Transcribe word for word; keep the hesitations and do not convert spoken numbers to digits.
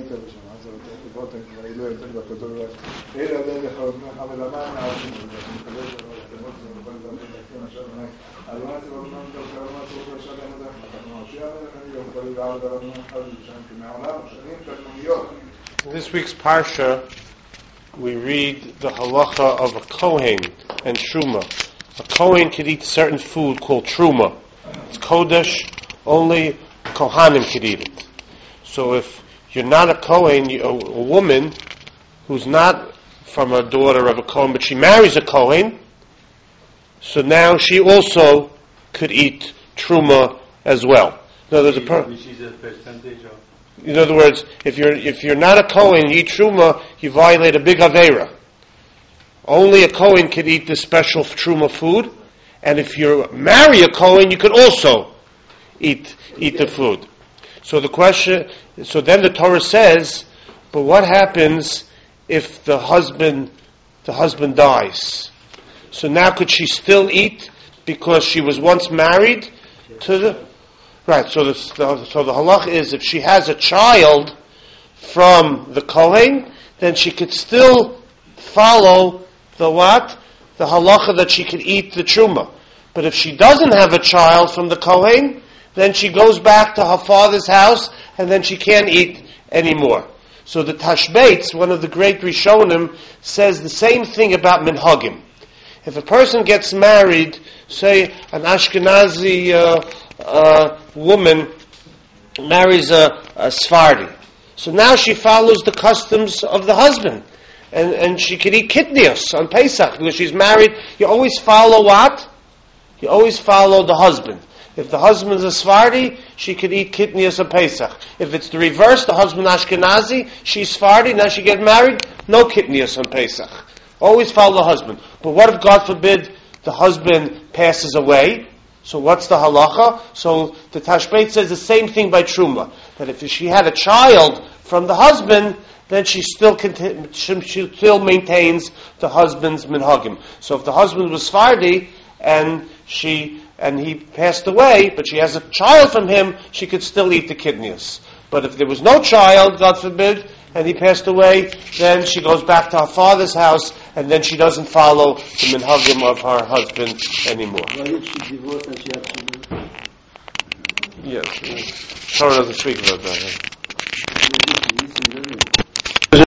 יותר בשם, אז זה בוטן, כבר לא יותר בכותוב, אלא דרך המלמן הערבים, ואני מקבל את המות, זה מכל דבר לתקן עכשיו, אני לא מעצב אבנון, דווקא לא מעצב אותו עכשיו, אנחנו מרשיע מלך, אני גם מקבל לעבוד על אבנון אחד בשם, כי מעולם שנים קטנוניות. In this week's Parsha, we read the halacha of a Kohen and Truma. A Kohen could eat certain food called Truma. It's Kodesh, only Kohanim could eat it. So if you're not a Kohen, you, a, a woman who's not from a daughter of a Kohen, but she marries a Kohen, so now she also could eat Truma as well. In other words, a per- in other words, if you're if you're not a Kohen, you eat Truma, you violate a big Aveira. Only a Kohen could eat this special Truma food, and if you marry a Kohen, you could also eat eat the food. So the question, so then the Torah says, but what happens if the husband the husband dies? So now could she still eat because she was once married to the right? So the so the halach is if she has a child from the Kohen, then she could still follow the what? The halacha that she could eat the truma. But if she doesn't have a child from the Kohen, then she goes back to her father's house, and then she can't eat anymore. So the Tashbeitz, one of the great Rishonim, says the same thing about minhagim. If a person gets married, say an Ashkenazi uh, uh, woman marries a, a Sephardi, so now she follows the customs of the husband, and, and she can eat kitnios on Pesach because she's married. You always follow what? You always follow the husband. If the husband is a Sephardi, she could eat kitnios on Pesach. If it's the reverse, the husband Ashkenazi, she's Sephardi, now she gets married, no kitnios on Pesach. Always follow the husband. But what if, God forbid, the husband passes away? So what's the halacha? So the Tashbeit says the same thing by Truma. That if she had a child from the husband, then she still conti- she, she still maintains the husband's minhagim. So if the husband was Sephardi and she and he passed away, but she has a child from him, she could still eat the kidneys. But if there was no child, God forbid, and he passed away, then she goes back to her father's house, and then she doesn't follow the minhagim of her husband anymore. Why did she divorce and she had children? Yes, Torah doesn't speak about that. Huh?